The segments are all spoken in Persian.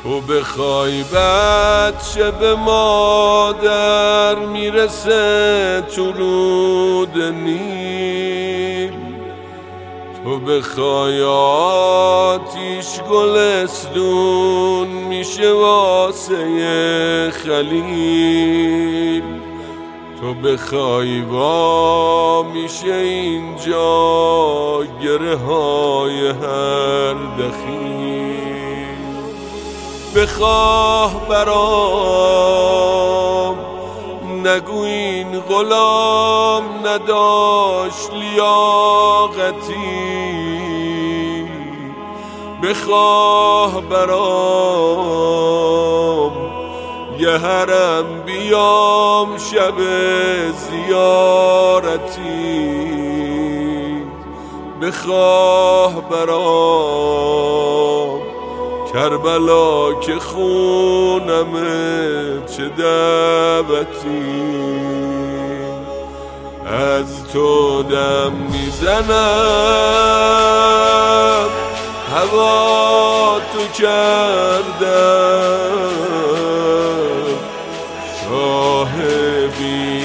تو بخوای بچه به مادر میرسه تو رود نیل، تو بخوای آتیش گلستون میشه واسه خلیل، تو بخوای وا میشه اینجا گره های هر دخیل. بخواه برام نگو این غلام نداشت لیاقتی، بخواه برام یه حرم بیام شب زیارتی، بخواه برام کربلا که خونمه چه دعوتی، از تو دم میزنم هوا تو کردم، شاه بی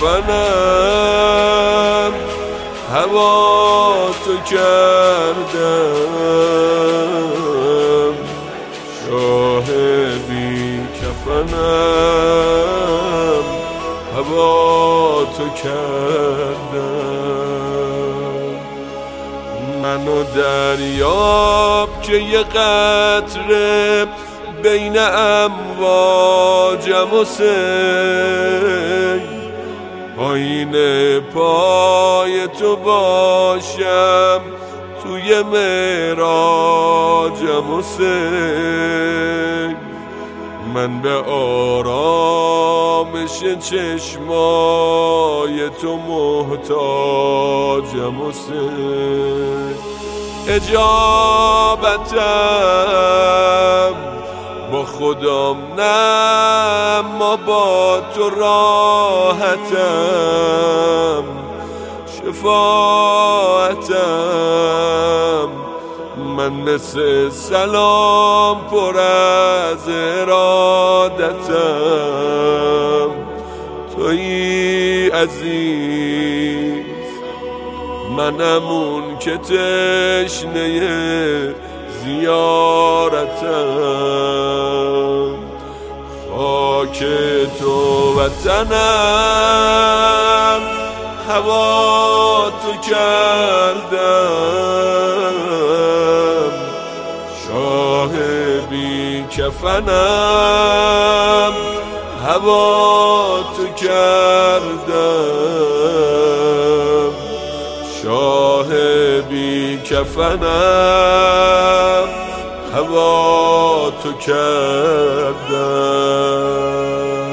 کفنم هوا تو کردم، شاه بی کفنم هوا تو کردم. منو دریاب که یه قطره بین امواجم و سیل، پایین پای تو باشم توی معراجم و سیل، من به آرامش چشمای تو محتاجم و سیل، اجابتم با خودم نه ما با تو راحتم، شفاعتم من مثل سلام پر از ارادتم، تویی عزیز منم اون که تشنه زیارتم، خاک تو وطنم هوا تو کردم، شاه بی کفنم هوا تو کردم، شاه بی کفنم هوا تو کردم.